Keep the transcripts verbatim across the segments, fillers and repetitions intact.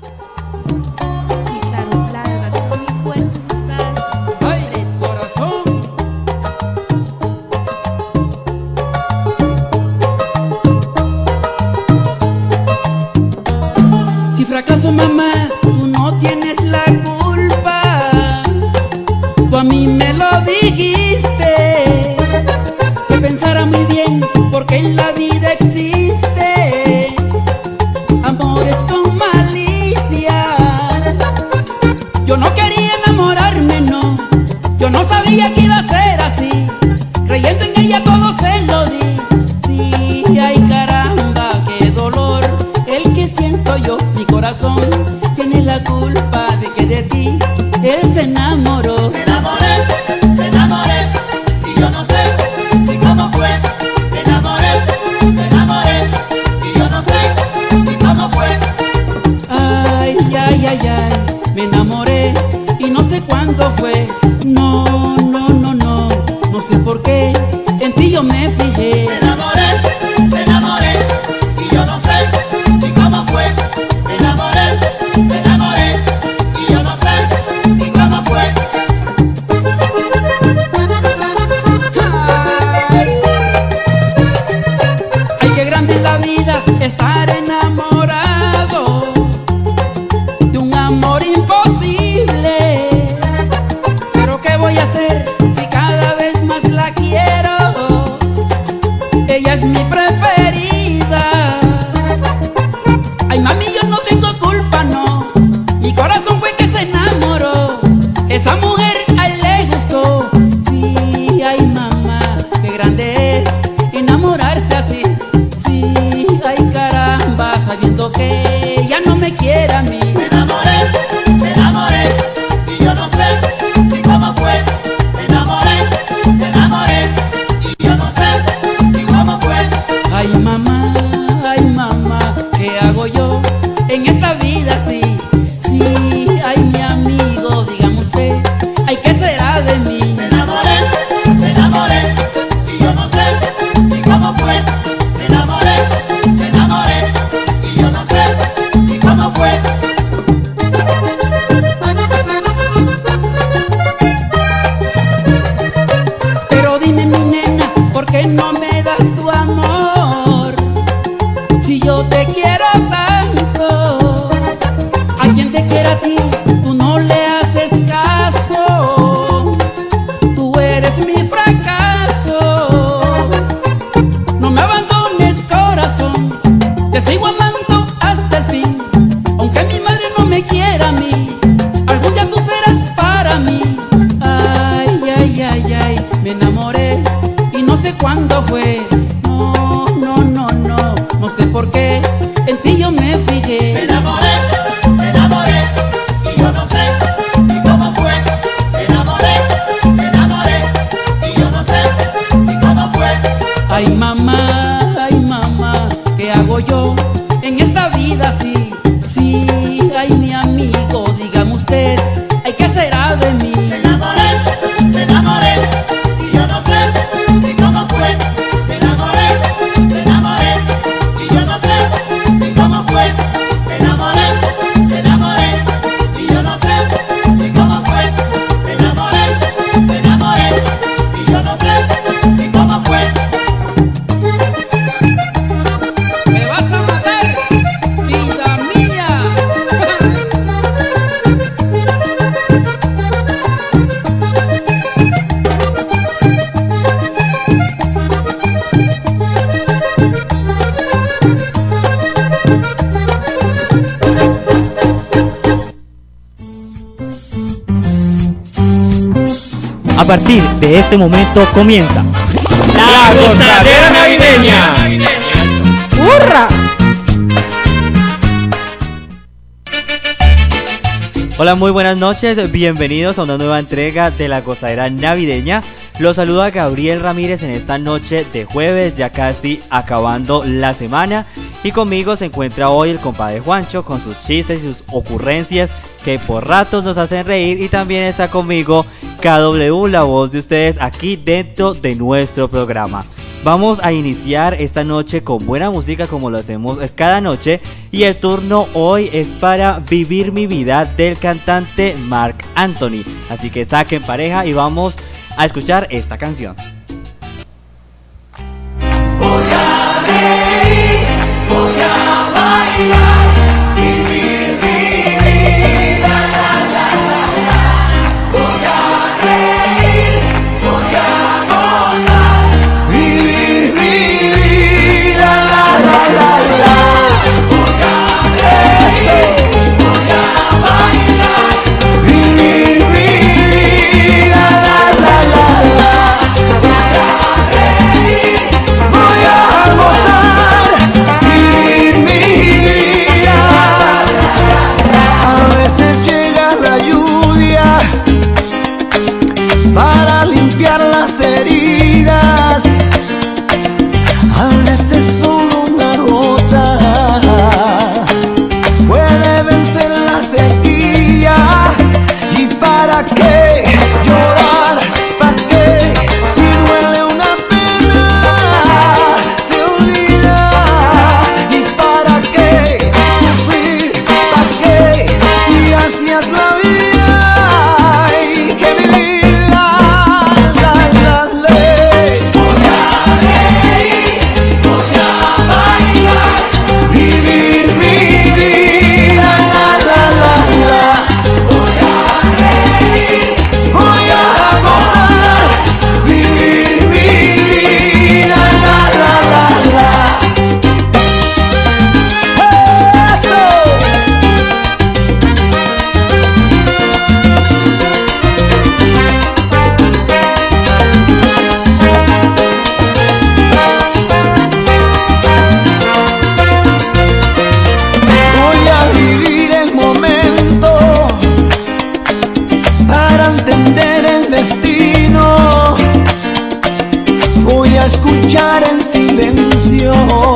Sí, claro, la verdad son muy fuertes estas ¡Ay, letras. corazón! Si fracaso, mamá, tú no tienes la culpa. Tú a mí me lo dijiste, que pensara muy bien, porque en la vida existe amores con malicia. Yo no quería enamorarme, no. Yo no sabía que iba a ser así. Creyendo en ella todo se lo di. Sí, ay caramba, qué dolor el que siento yo. Mi corazón tiene la culpa de que de ti él se enamoró. Me enamoré, me enamoré, y yo no sé ni cómo fue. Me enamoré, me enamoré, y yo no sé ni cómo fue. Ay, ay, ay, ay, me enamoré y no sé cuándo fue. No, no, no, no, no sé por qué en ti yo me fijé. Me enamoré, me enamoré, y yo no sé ni cómo fue. Me enamoré, me enamoré, y yo no sé ni cómo fue. Ay, ay, qué grande es la vida estar enamorado de un amor imposible. Pero qué voy a hacer si cada vez más la quiero. Ella es mi preferida. Ay, mami, yo no tengo culpa, no. Mi corazón fue que se enamoró. Esa mujer a él le gustó. Sí, ay, mamá, qué grande es enamorarse así. Sí, ay, caramba, sabiendo que ella no me quiere a mí. Me enamoré, me enamoré, y yo no sé ni cómo fue. Me enamoré, me enamoré, y yo no sé ni cómo fue. Ay, mamá, ay, mamá, ¿qué hago yo en esta vida así? Sí, ay, mi amigo, dígame usted, ay, ¿qué será de mí? Me enamoré, me enamoré, y yo no sé ni cómo fue. Me enamoré, me enamoré, y yo no sé ni cómo fue. Pero dime, mi nena, ¿por qué no me das tu amor? Si yo te quiero tanto, a quien te quiera a ti, tú no le haces caso. Tú eres mi fracaso. No me abandones, corazón, te sigo amando hasta el fin. Aunque mi madre no me quiera a mí, algún día tú serás para mí. Ay, ay, ay, ay, me enamoré y no sé cuándo fue. No, no, no, no, no sé por qué en ti yo me Me fijé. enamoré, me enamoré, y yo no sé ni cómo fue. Me enamoré, me enamoré, y yo no sé ni cómo fue. Ay, mamá, ay, mamá, ¿qué hago yo en esta vida así? Sí, ay, mi amigo, dígame usted, ay, ¿qué será de mí? Me enamoré, me enamoré, y yo no sé ni cómo fue. Me enamoré, me enamoré, y yo no sé ni cómo fue. Me enamoré, me enamoré, y yo no sé ni cómo fue. Me enamoré, me enamoré, y yo no sé ni cómo fue. Me vas a matar, vida mía. A partir de este momento comienza La Gozadera Navideña. ¡Hurra! Hola, muy buenas noches, bienvenidos a una nueva entrega de La Gozadera Navideña. Los saluda Gabriel Ramírez en esta noche de jueves, ya casi acabando la semana. Y conmigo se encuentra hoy el compadre Juancho con sus chistes y sus ocurrencias que por ratos nos hacen reír. Y también está conmigo K W, la voz de ustedes aquí dentro de nuestro programa. Vamos a iniciar esta noche con buena música como lo hacemos cada noche. Y el turno hoy es para Vivir mi vida del cantante Marc Anthony. Así que saquen pareja y vamos a escuchar esta canción. Voy a reír, voy a bailar, vivir mi vida, la la la la. Voy a reír, voy a gozar, vivir mi vida, la la la la. Voy a reír, voy a bailar, vivir mi vida, la la la la. Voy a reír, voy a gozar, vivir mi vida. A veces llega la lluvia para limpiar las heridas, a veces solo una gota puede vencer la sequía. ¿Y para qué llorar? ¿Para qué? Si duele una pena, se olvida. ¿Y para qué sufrir? ¿Para qué? Si así es la vida, hay que vivirla, la la la. Voy a reír, voy a bailar, vivir mi vida, la la la la. Voy a reír, voy a gozar, vivir mi vida, la la la la. ¡Eso! Voy a vivir el momento para entender el destino. Voy a escuchar el silencio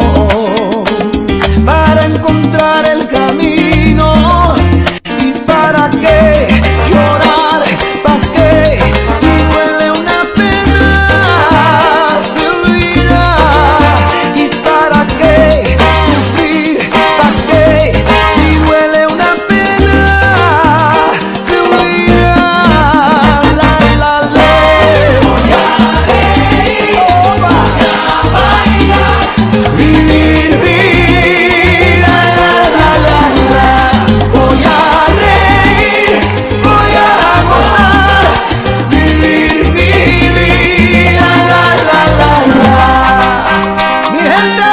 para encontrar el camino. ¿Y para qué llorar? ¿Para qué? Si duele una pena, se olvida. ¿Y para qué sufrir? ¿Para qué? Si duele una pena, se olvida. La la la. Voy a reír, voy a bailar, vivir mi vida, la la la la. Voy a reír, voy a gozar, vivir mi vida, la la la la. Mi gente.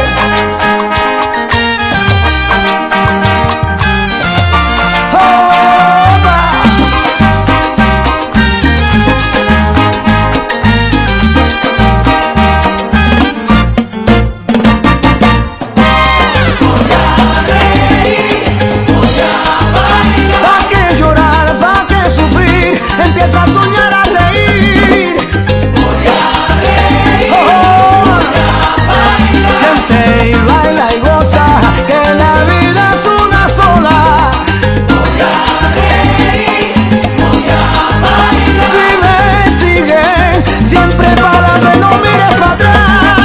¿Pa' qué llorar? ¿Pa' qué sufrir? Empieza a soñar, a reír. Voy a reír, voy a bailar. Siente y baila y goza, que la vida es una sola. Voy a reír, voy a bailar. Vive, sigue, siempre para adelante, no mires para atrás.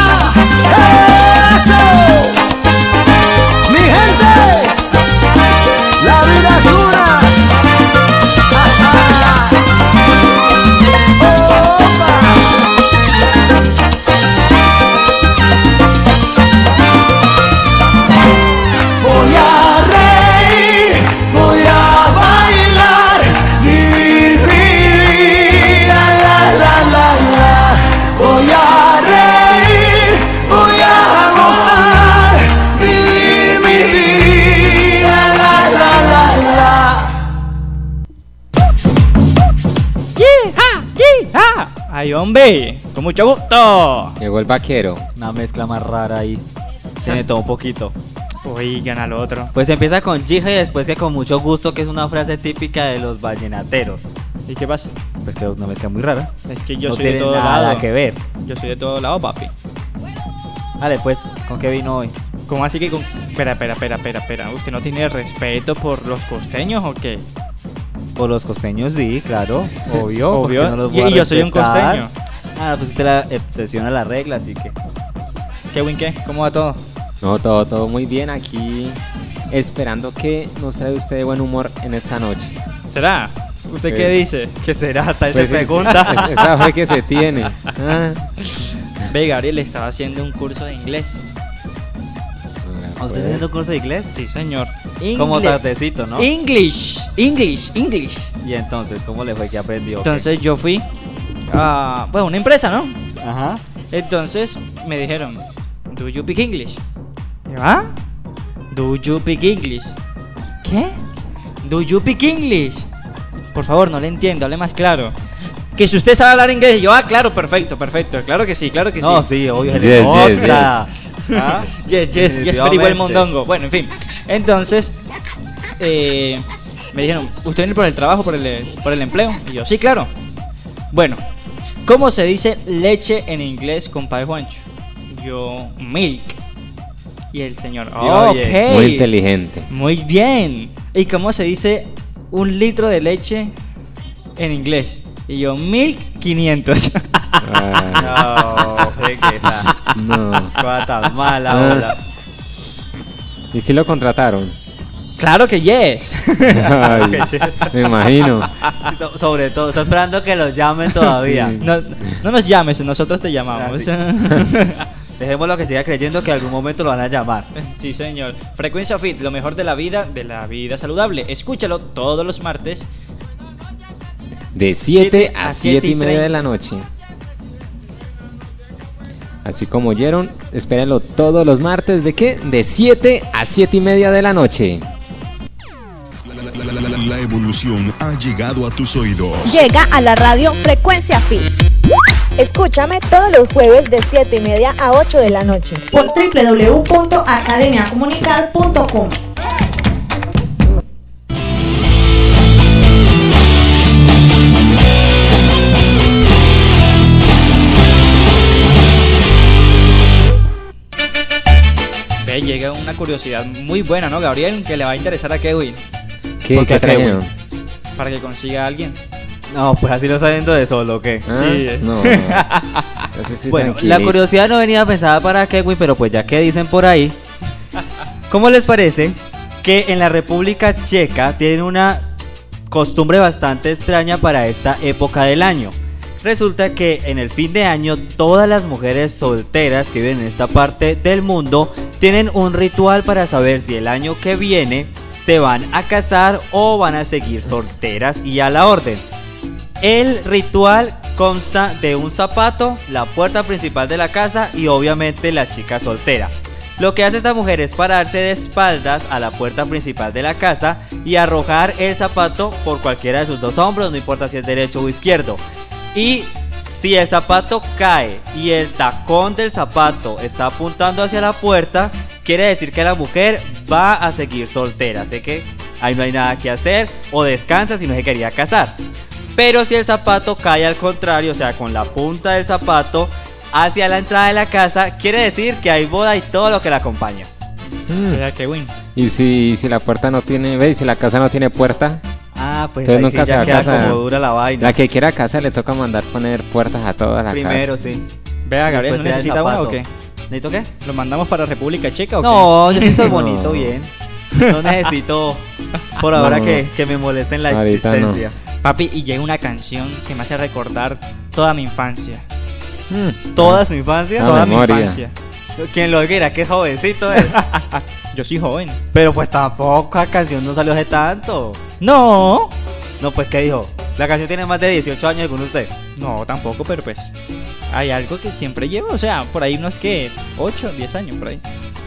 ¡Eso! Mi gente, la vida es una. Voy a reír, voy a bailar, vivir mi vida, la la la la. Voy a reír, voy a gozar, vivir mi vida, la la la la. Ay, hombre, con mucho gusto. Llegó el vaquero. Una mezcla más rara ahí. Tiene todo un poquito. Oigan al otro. Pues empieza con Gija y después que con mucho gusto, que es una frase típica de los vallenateros. ¿Y qué pasa? Pues que es una mezcla muy rara. Es que yo No soy de tiene todo nada lado. que ver. Yo soy de todo lado, papi. Vale, pues, ¿con qué vino hoy? ¿Cómo así que con...? Espera, espera, espera, espera, espera. ¿Usted no tiene respeto por los costeños o qué? Por los costeños, sí, claro. Obvio. ¿por qué Obvio. no los y voy a y yo soy un respetar? costeño. Ah, pues usted la obsesiona la regla, así que. Kevin, ¿qué? ¿Cómo va todo? No, todo, todo muy bien aquí, esperando que nos trae usted de buen humor en esta noche. ¿Será? ¿Usted qué Pues, dice? ¿Qué será? Hasta Pues, se pregunta. es- Esa fe que se tiene. Ah. Ve, Gabriel estaba haciendo un curso de inglés. ¿A ¿Usted está haciendo curso de inglés? Sí, señor. Como Ingle- tardecito, ¿no? English, English, English. Y entonces, ¿cómo le fue que aprendió? Entonces yo fui a, bueno, una empresa, ¿no? Ajá. Entonces me dijeron, ¿Do you speak English? Y yo, ¿ah? ¿Do you speak English? ¿Qué? ¿Do you speak English? Por favor, no le entiendo, hable más claro. Que si usted sabe hablar inglés, y yo, ah, claro, perfecto, perfecto. Claro que sí, claro que No, sí. sí, obvio, se Yes, le yes, nota. ¿Ah? Yes, yes, yes, very well Definitivamente. mondongo. Bueno, en fin. Entonces, eh, me dijeron, ¿usted viene por el trabajo, por el, por el empleo? Y yo, sí, claro. Bueno, ¿cómo se dice leche en inglés, compadre Juancho? Yo, milk. Y el señor, oh, Oye, ok. Muy inteligente. Muy bien. ¿Y cómo se dice un litro de leche en inglés? Y yo, milk quinientos. Ah, No, qué que esa no. cosa tan mala Ah. ahora. ¿Y si lo contrataron? Claro que yes. Ay, me imagino. So- Sobre todo, está esperando que los llamen todavía. Sí. No, no nos llames, nosotros te llamamos. Dejémoslo que siga creyendo que algún momento lo van a llamar. Sí, señor. Frecuencia Fit, lo mejor de la vida, de la vida saludable. Escúchalo todos los martes. De siete siete a a siete y siete y media de treinta. la noche. Así como oyeron, espérenlo todos los martes. ¿De qué? De siete a siete y media de la noche. La, la- la- la- la evolución ha llegado a tus oídos. Llega a la radio Frecuencia Fit. Escúchame todos los jueves de siete y media a ocho de la noche por doble u doble u doble u punto academia comunicar punto com. Ve, llega una curiosidad muy buena, ¿no, Gabriel? Que le va a interesar a Kevin. ¿Qué, ¿Por qué qué, trajeron? Para que consiga a alguien. No, pues así lo está viendo de solo, ¿qué? ¿Ah? Sí. No, no. Eso sí, Bueno, la tranquilito. curiosidad no venía pensada para Kevin, pero pues ya que dicen por ahí, ¿cómo les parece que en la República Checa tienen una costumbre bastante extraña para esta época del año? Resulta que en el fin de año todas las mujeres solteras que viven en esta parte del mundo tienen un ritual para saber si el año que viene se van a casar o van a seguir solteras y a la orden. El ritual consta de un zapato, la puerta principal de la casa y obviamente la chica soltera. Lo que hace esta mujer es pararse de espaldas a la puerta principal de la casa y arrojar el zapato por cualquiera de sus dos hombros, no importa si es derecho o izquierdo. Y si el zapato cae y el tacón del zapato está apuntando hacia la puerta, quiere decir que la mujer va a seguir soltera. Así que ahí no hay nada que hacer, o descansa si no se quería casar. Pero si el zapato cae al contrario, o sea, con la punta del zapato hacia la entrada de la casa, quiere decir que hay boda y todo lo que la acompaña. Mm. Mira, Kevin. Y si, si la puerta no tiene, ve, y si la casa no tiene puerta, Ah, pues Entonces ahí nunca sí se ya va a queda casar. como dura la vaina. la que quiera casa le toca mandar poner puertas a todas las Primero, casas. sí. Vea, Gabriel, Después ¿no te da el necesita una o zapato. qué? ¿Necesito qué? ¿Lo mandamos para República Checa o qué? No, yo sí estoy No. bonito, bien. No necesito por ahora No. que, que me molesten la Ahorita no. existencia. Papi, y llega una canción que me hace recordar toda mi infancia. Mm. Toda su infancia. Ah, Toda memoria. mi infancia. Quien lo quiera, que jovencito es. Yo soy joven. Pero pues tampoco la canción no salió hace tanto. No. No, pues ¿qué dijo? La canción tiene más de dieciocho años con usted. No, tampoco, pero pues hay algo que siempre llevo, o sea, por ahí unos que ocho, diez años por ahí.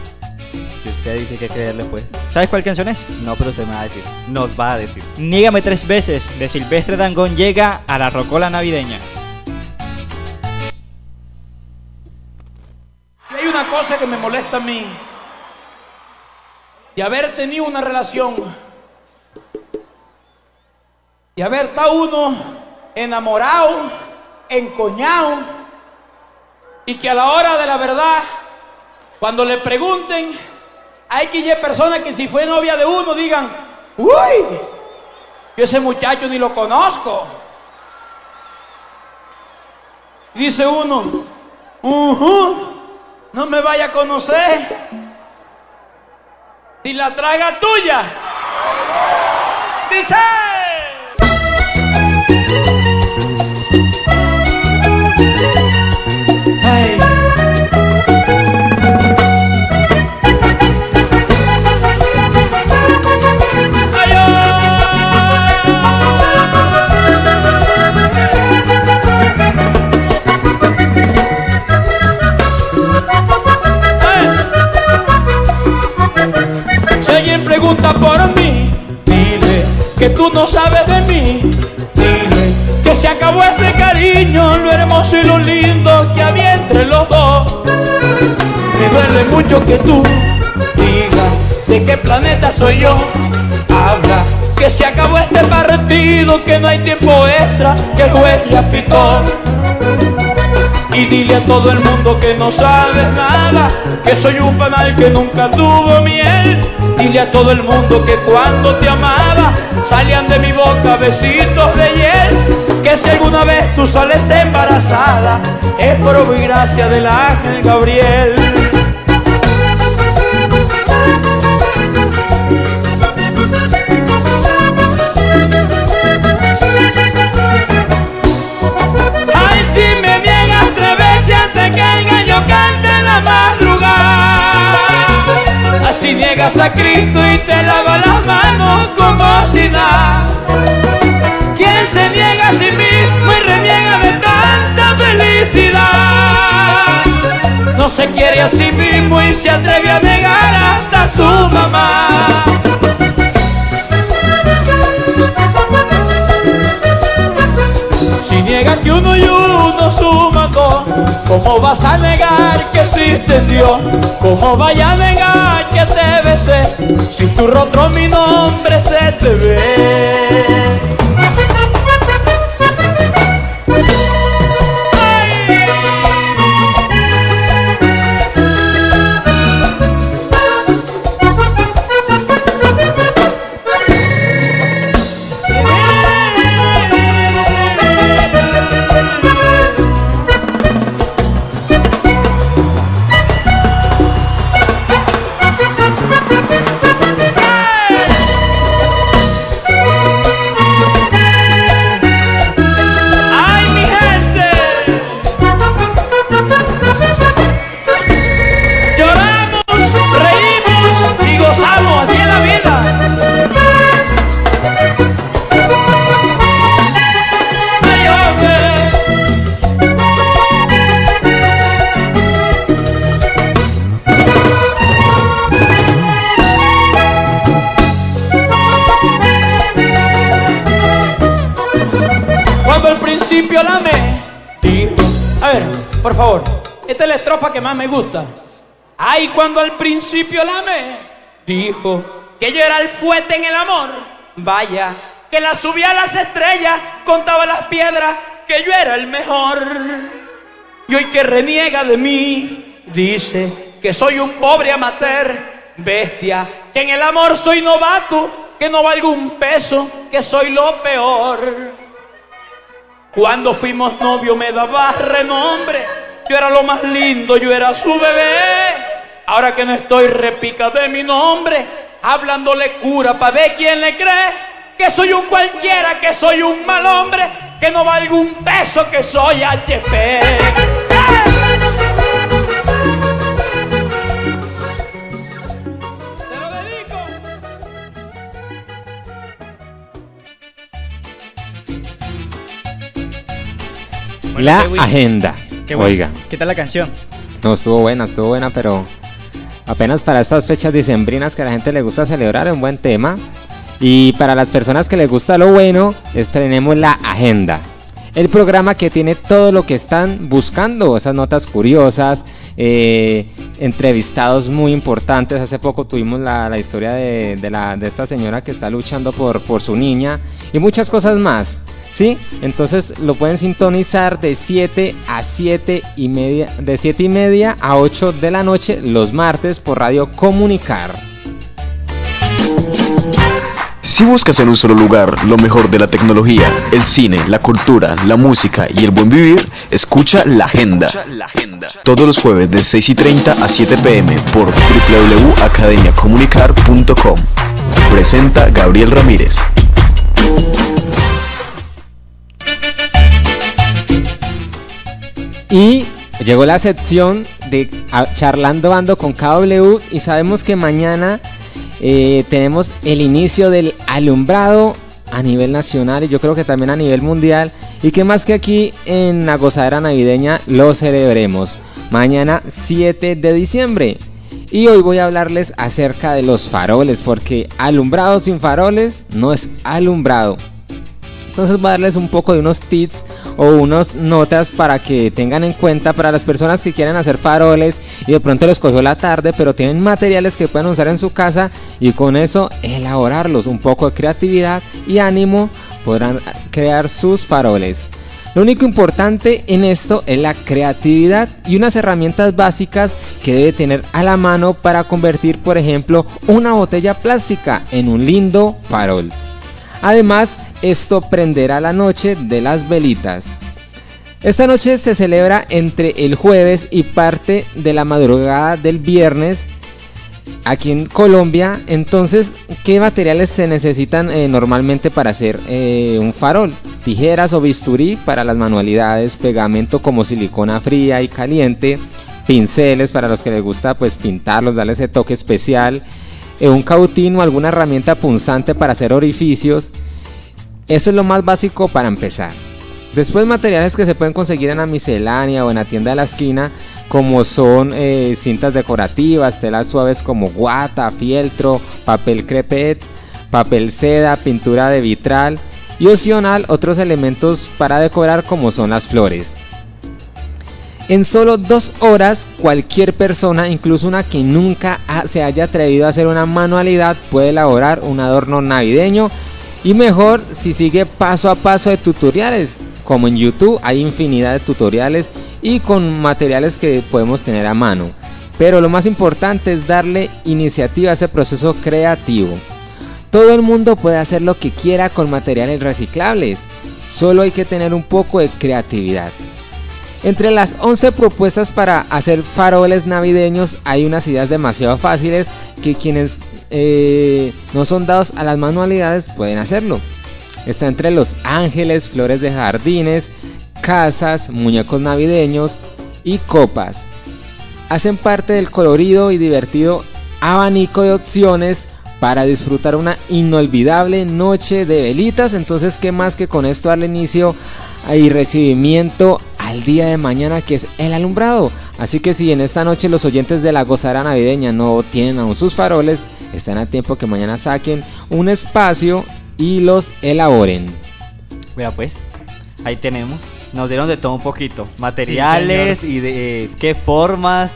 Si usted dice que creerle, pues. ¿Sabes cuál canción es? No, pero usted me va a decir. Nos va a decir. Niégame tres veces de Silvestre Dangond llega a la rocola navideña. Y hay una cosa que me molesta a mí. De haber tenido una relación. Y haber estado uno enamorado, encoñado. Y que a la hora de la verdad, cuando le pregunten, hay que ir personas que si fue novia de uno digan, uy, yo ese muchacho ni lo conozco. Y dice uno, uh-huh, no me vaya a conocer. Si la traga tuya. Dice. Hey. Si alguien pregunta por mí, dile que tú no sabes de mí. Dile que se acabó ese cariño, lo hermoso y lo lindo que había entre los dos. Me duele mucho que tú digas de qué planeta soy yo. Habla que se acabó este partido, que no hay tiempo extra, que el juez ya pitó. Y dile a todo el mundo que no sabes nada, que soy un panal que nunca tuvo miel. Dile a todo el mundo que cuando te amaba salían de mi boca besitos de hiel. Que si alguna vez tú sales embarazada es por obra y gracia del ángel Gabriel. Ay, si me niegas tres veces antes que el gallo cante en la madrugada, así niegas a Cristo y te lava las manos como si nada. ¿Quién se niega a sí mismo y reniega de tanta felicidad? No se quiere a sí mismo y se atreve a negar hasta a su mamá. Si niegas que uno y uno suman dos, ¿cómo vas a negar que existe Dios? ¿Cómo vaya a negar que te besé si tu rostro mi nombre se te ve? La amé, dijo. A ver, por favor, esta es la estrofa que más me gusta. Ay, cuando al principio la amé, dijo que yo era el fuerte en el amor. Vaya, que la subía a las estrellas, contaba las piedras, que yo era el mejor. Y hoy que reniega de mí, dice que soy un pobre amateur, bestia, que en el amor soy novato, que no valgo un peso, que soy lo peor. Cuando fuimos novios me daba renombre, yo era lo más lindo, yo era su bebé. Ahora que no estoy repica de mi nombre, hablándole cura pa' ver quién le cree. Que soy un cualquiera, que soy un mal hombre, que no valgo un peso, que soy H P. La agenda. Qué bueno. Oiga. ¿Qué tal la canción? No, estuvo buena, estuvo buena, pero apenas para estas fechas dicembrinas que a la gente le gusta celebrar, es un buen tema. Y para las personas que les gusta lo bueno, estrenemos la agenda. El programa que tiene todo lo que están buscando, esas notas curiosas, eh, entrevistados muy importantes. Hace poco tuvimos la, la historia de, de, la, de esta señora que está luchando por, por su niña y muchas cosas más. ¿Sí? Entonces lo pueden sintonizar de siete a siete y media, de siete y media a ocho de la noche los martes por Radio Comunicar. Si buscas en un solo lugar lo mejor de la tecnología, el cine, la cultura, la música y el buen vivir, escucha La Agenda. Todos los jueves de seis y treinta a siete p m por w w w punto academia comunicar punto com. Presenta Gabriel Ramírez. Y llegó la sección de a, Charlando Ando con K W y sabemos que mañana eh, tenemos el inicio del alumbrado a nivel nacional y yo creo que también a nivel mundial, y que más que aquí en la gozadera navideña lo celebremos mañana siete de diciembre. Y hoy voy a hablarles acerca de los faroles, porque alumbrado sin faroles no es alumbrado. Entonces voy a darles un poco de unos tips o unas notas para que tengan en cuenta para las personas que quieren hacer faroles y de pronto les cogió la tarde, pero tienen materiales que pueden usar en su casa y con eso elaborarlos. Un poco de creatividad y ánimo, podrán crear sus faroles. Lo único importante en esto es la creatividad y unas herramientas básicas que debe tener a la mano para convertir, por ejemplo, una botella plástica en un lindo farol. Además, esto prenderá la noche de las velitas. Esta noche se celebra entre el jueves y parte de la madrugada del viernes aquí en Colombia. Entonces, ¿qué materiales se necesitan eh, normalmente para hacer eh, un farol? Tijeras o bisturí para las manualidades, pegamento como silicona fría y caliente, pinceles para los que les gusta pues pintarlos, darle ese toque especial, eh, un cautín o alguna herramienta punzante para hacer orificios. Eso es lo más básico para empezar. Después, materiales que se pueden conseguir en la miscelánea o en la tienda de la esquina, como son eh, cintas decorativas, telas suaves como guata, fieltro, papel crepet, papel seda, pintura de vitral y opcional otros elementos para decorar como son las flores. En solo dos horas, cualquier persona, incluso una que nunca ha, se haya atrevido a hacer una manualidad, puede elaborar un adorno navideño. Y mejor si sigue paso a paso de tutoriales, como en YouTube hay infinidad de tutoriales y con materiales que podemos tener a mano. Pero lo más importante es darle iniciativa a ese proceso creativo. Todo el mundo puede hacer lo que quiera con materiales reciclables, solo hay que tener un poco de creatividad. Entre las once propuestas para hacer faroles navideños hay unas ideas demasiado fáciles que quienes eh, no son dados a las manualidades pueden hacerlo. Está entre los ángeles, flores de jardines, casas, muñecos navideños y copas. Hacen parte del colorido y divertido abanico de opciones para disfrutar una inolvidable noche de velitas. Entonces, ¿qué más que con esto darle inicio y recibimiento al día de mañana, que es el alumbrado? Así que si en esta noche los oyentes de la gozadera navideña no tienen aún sus faroles, están a tiempo que mañana saquen un espacio y los elaboren. Mira pues, ahí tenemos, nos dieron de todo un poquito, materiales, sí, y de eh, qué formas,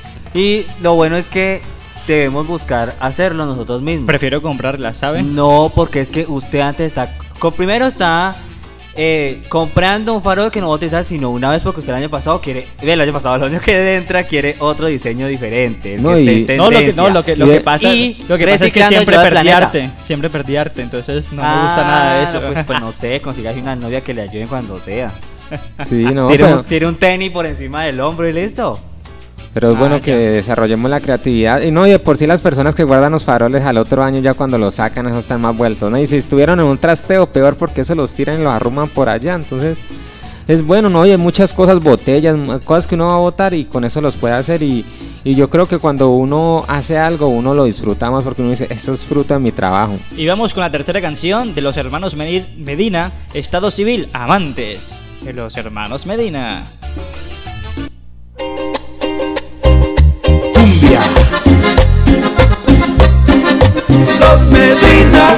y lo bueno es que debemos buscar hacerlo nosotros mismos. Prefiero comprarlas, ¿sabe? No, porque es que usted antes está, con, primero está eh, comprando un farol que no va a utilizar sino una vez, porque usted el año pasado quiere, el año pasado, el año que entra quiere otro diseño diferente. No, y, no, lo que, no, lo que, lo que pasa, y lo que pasa es que siempre perdí arte, siempre perdí arte, entonces no ah, me gusta nada de eso. Pues, pues no sé, consigas una novia que le ayude cuando sea. Sí, no, tire, pero... un, tire un tenis por encima del hombro y listo. Pero es ah, bueno ya. que desarrollemos la creatividad. Y no, y de por sí las personas que guardan los faroles al otro año, ya cuando los sacan, esos están más vueltos, ¿no? Y si estuvieron en un trasteo, peor, porque eso los tiran y los arruman por allá. Entonces, es bueno, ¿no? Y hay muchas cosas, botellas, cosas que uno va a botar y con eso los puede hacer. Y, y yo creo que cuando uno hace algo, uno lo disfruta más, porque uno dice, eso es fruto de mi trabajo. Y vamos con la tercera canción de los hermanos Medina, Estado Civil, Amantes de los hermanos Medina. Los Medina.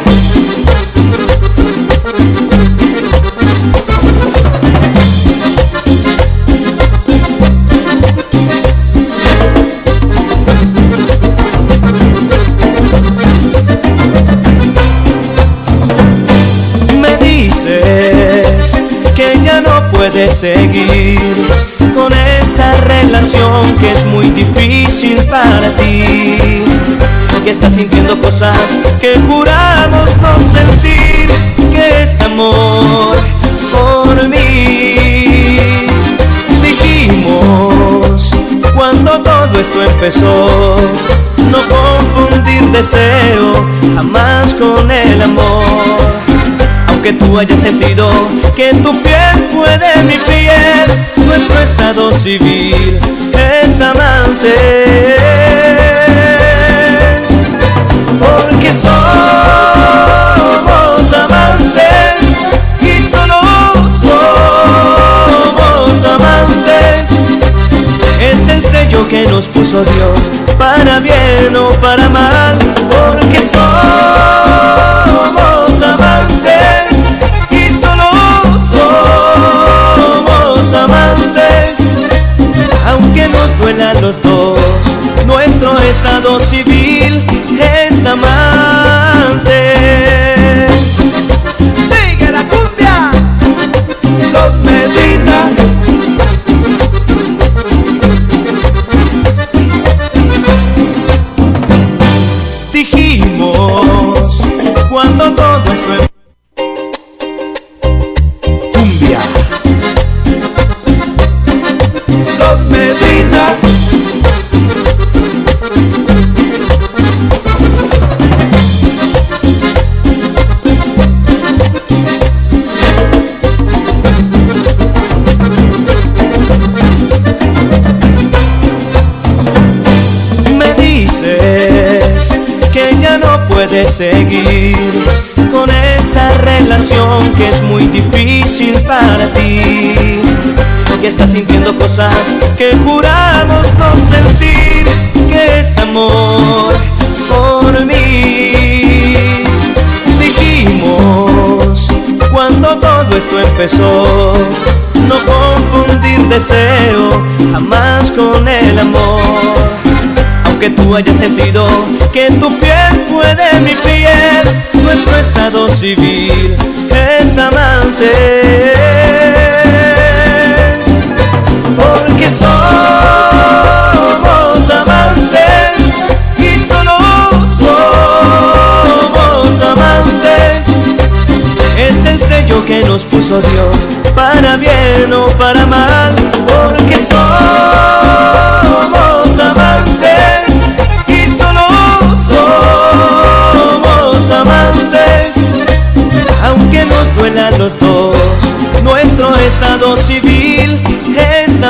Me dices que ya no puedes seguir con esta relación que es muy difícil para ti, que estás sintiendo cosas que juramos no empezó. No confundir deseo jamás con el amor. Aunque tú hayas sentido que tu piel fue de mi piel, nuestro estado civil es amante. Porque somos amantes y solo somos amantes. Es el sello que nos puso Dios, para bien o para mal. Porque somos amantes y solo somos amantes. Aunque nos duelan los dos, nuestro estado civil es amante. ¡Sigue la cumbia! Los Medina. Dijimos cuando todo esto es cumbia. Los Medina. Me dices que ya no puedes seguir con esta relación que es muy difícil para ti, que estás sintiendo cosas que juramos no sentir, que es amor por mí. Dijimos cuando todo esto empezó, no confundir deseo jamás con el amor. Aunque tú hayas sentido que tu piel fue de mi piel, nuestro estado civil es amante. Porque somos amantes y solo somos amantes. Es el sello que nos puso Dios, para bien o para mal. Porque somos amantes y solo somos amantes. Aunque nos duelan los dos, nuestro estado civil es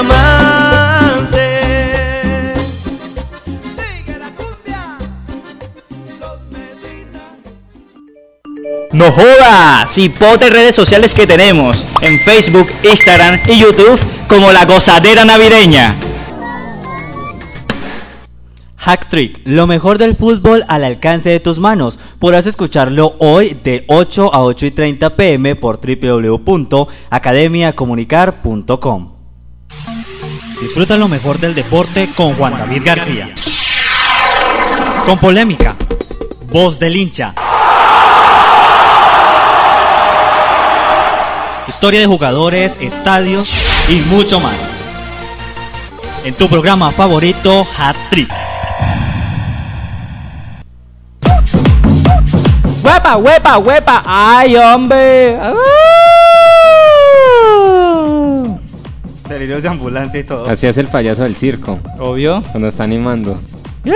amante. Sigue la cumbia. Los Medina. ¡No jodas! Cipote redes sociales que tenemos en Facebook, Instagram y YouTube como La Gozadera Navideña. Hack Trick, lo mejor del fútbol al alcance de tus manos. Podrás escucharlo hoy de ocho a ocho y treinta pm por doble u doble u doble u punto academia comunicar punto com. Disfruta lo mejor del deporte con Juan David García. Con polémica, voz del hincha, historia de jugadores, estadios y mucho más. En tu programa favorito, Hat Trick. ¡Huepa, huepa, huepa! ¡Ay, hombre! Delirios de ambulancia y todo. Así es el payaso del circo, Obvio. cuando está animando. No,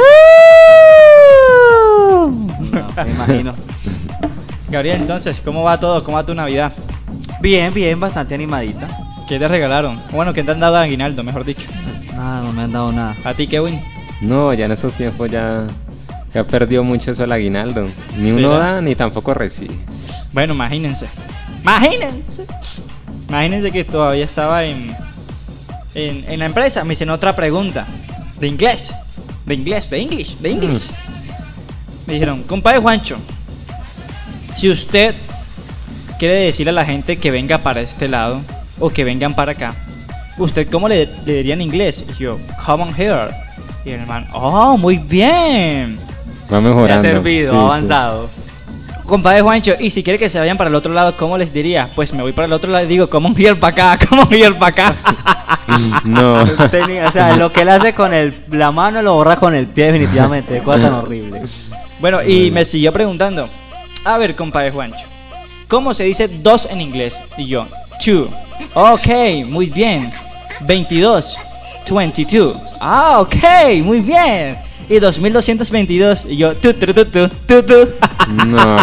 me imagino. Gabriel, entonces, ¿cómo va todo? ¿Cómo va tu Navidad? Bien, bien, bastante animadita. ¿Qué te regalaron? Bueno, ¿qué te han dado de aguinaldo, mejor dicho? Nada, no me han dado nada. ¿A ti, Kevin? No, ya en esos tiempos ya, ya perdió mucho eso el aguinaldo. Ni Sí, uno ¿no? da, ni tampoco recibe. Bueno, imagínense. Imagínense. Imagínense que todavía estaba en, en, en la empresa. Me hicieron otra pregunta. De inglés. De inglés, de English, de English. Me dijeron, compadre Juancho, si usted quiere decirle a la gente que venga para este lado o que vengan para acá, ¿usted cómo le, le diría en inglés? Y yo, come on here. Y el man, oh, muy bien. Va Me ha mejorando. servido, Sí, ha sí. avanzado. Compadre Juancho, y si quiere que se vayan para el otro lado, ¿cómo les diría? Pues me voy para el otro lado y digo, come on here para acá, come on here para acá. No. Tenía- o sea, lo que él hace con el, la mano lo borra con el pie definitivamente. Cosa tan horrible. Bueno, y me siguió preguntando, a ver, compadre Juancho, ¿cómo se dice dos en inglés? Y yo, two. Ok, muy bien. veintidós, veintidós. Ah, ok, muy bien. Y dos mil doscientos veintidós. Y yo, tu, tu, tu, tu, tu, tu. No.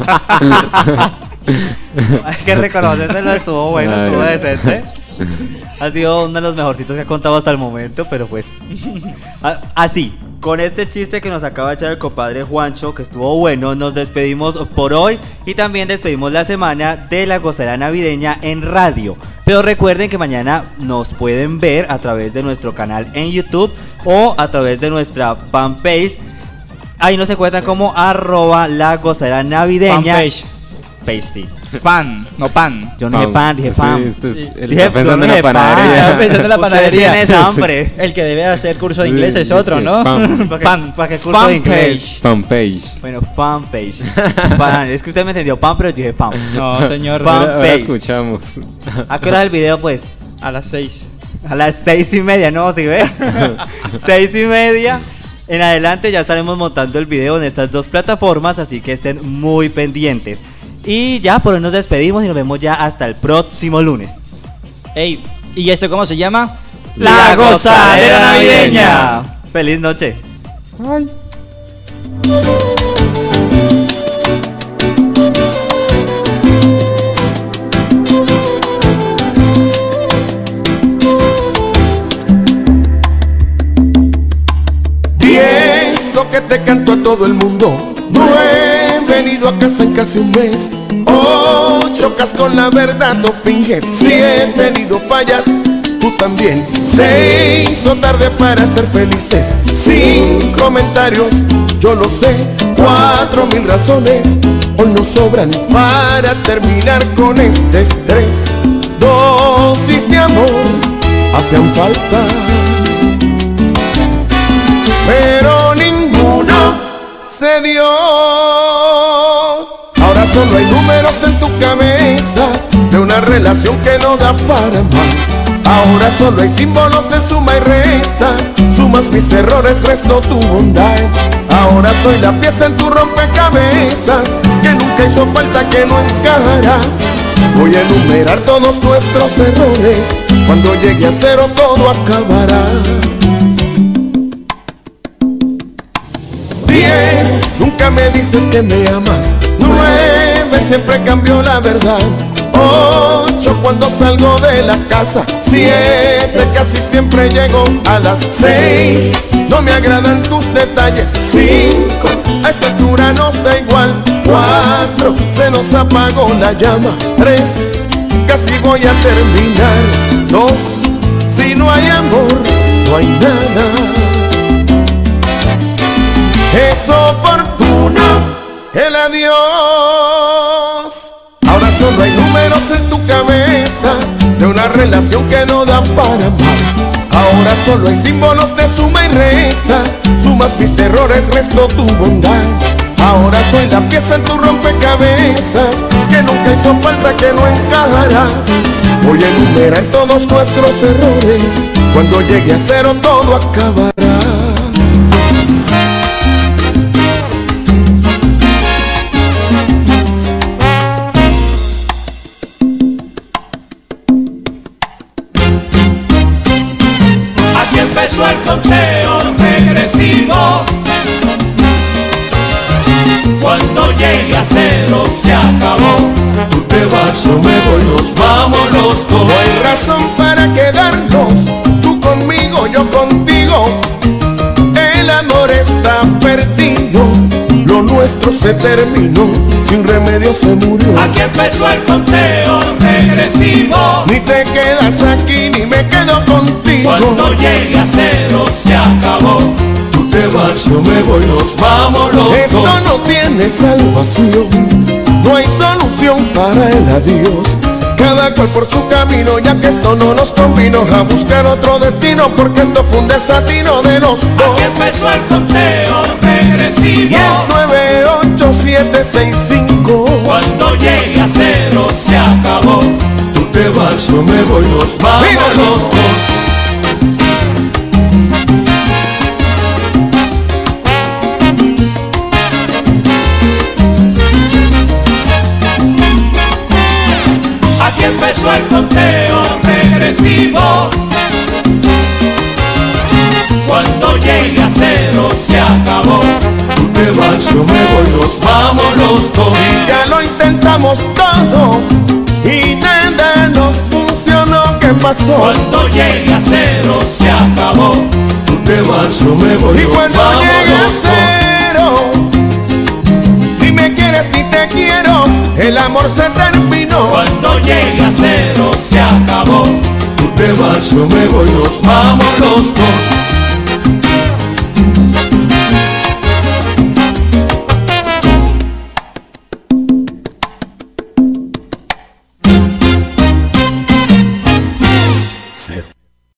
Hay que reconocérselo, estuvo bueno, Ay. estuvo decente. Ha sido uno de los mejorcitos que ha contado hasta el momento, pero pues a- así, con este chiste que nos acaba de echar el compadre Juancho, que estuvo bueno, nos despedimos por hoy y también despedimos la semana de la gozadera navideña en radio. Pero recuerden que mañana nos pueden ver a través de nuestro canal en YouTube o a través de nuestra fanpage. Ahí nos encuentran como arroba la gozadera navideña. Fanpage. Page, sí. Fan, no pan. Yo no dije pan, dije Sí, pan. esto es- Sí. él Dije, está pensando yo no en la dije pan. panadería. Estaba pensando en la Ustedes panadería. tienes hambre. El que debe hacer curso de Sí, inglés es es otro, que ¿no? fan. ¿Para qué- Fan, para qué curso de inglés? Fanpage. Bueno, fanpage. Pan, es que usted me entendió pan, pero yo dije pan. No, señor. Fan. Ahora, ahora Fanpage. escuchamos. ¿A qué hora es el video, pues? A las seis. A las seis y media, ¿no? ¿Sí ve? Seis y media. En adelante ya estaremos montando el video en estas dos plataformas, así que estén muy pendientes. Y ya por hoy nos despedimos y nos vemos ya hasta el próximo lunes. Ey, ¿y esto cómo se llama? La Gozadera Navideña. Feliz noche. Pienso que te canto a todo el mundo. No he venido a casa en casi un mes. Oh, chocas con la verdad, no finges. Si he tenido fallas, tú también. Se hizo tarde para ser felices. Sin comentarios, yo lo sé. Cuatro mil razones hoy nos sobran para terminar con este estrés. Dosis de amor hacían falta, pero ninguno se dio. Ahora solo hay números en tu cabeza de una relación que no da para más. Ahora solo hay símbolos de suma y resta. Sumas mis errores, resto tu bondad. Ahora soy la pieza en tu rompecabezas que nunca hizo falta, que no encajará. Voy a enumerar todos nuestros errores. Cuando llegue a cero todo acabará. Diez, nunca me dices que me amas. Nueve, siempre cambio la verdad. Ocho, cuando salgo de la casa. Siete, casi siempre llego a las seis. No me agradan tus detalles. Cinco, a esta altura nos da igual. Cuatro, se nos apagó la llama. Tres, casi voy a terminar. Dos, si no hay amor, no hay nada. Es oportuno el adiós. Ahora solo hay números en tu cabeza de una relación que no da para más. Ahora solo hay símbolos de suma y resta. Sumas mis errores, resto tu bondad. Ahora soy la pieza en tu rompecabezas que nunca hizo falta, que no encajará. Voy a enumerar todos nuestros errores. Cuando llegue a cero todo acabará. Aquí empezó el conteo regresivo. Cuando llegue a cero se acabó. Tú te vas, yo me voy, nos vamos los dos. No hay razón para quedarnos. Tú conmigo, yo contigo. El amor está perdido. Lo nuestro se terminó. Sin remedio se murió. Aquí empezó el conteo regresivo. Ni te quedas aquí, ni me quedo contigo. Cuando llegue a cero se acabó. Tú te vas, yo me voy, nos vamos los Esto dos. Esto no tiene salvación. No hay solución para el adiós. Cada cual por su camino, ya que esto no nos convino. A buscar otro destino, porque esto fue un desatino de los dos. Aquí empezó el conteo regresivo. diez, nueve, ocho, siete, seis, cinco. Cuando llegue a cero se acabó. Tú te vas, yo me voy, nos vamos los dos. Aquí empezó el conteo regresivo. vas, yo me voy, nos vamos los dos. Y ya lo intentamos todo y nada nos funcionó. ¿Qué pasó? Cuando llegue a cero se acabó. Tú te vas, yo me voy, Y nos cuando vamos llegue a los dos. Ni me quieres ni te quiero, el amor se terminó. Cuando llegue a cero se acabó. Tú te vas, yo me voy, nos vamos los dos.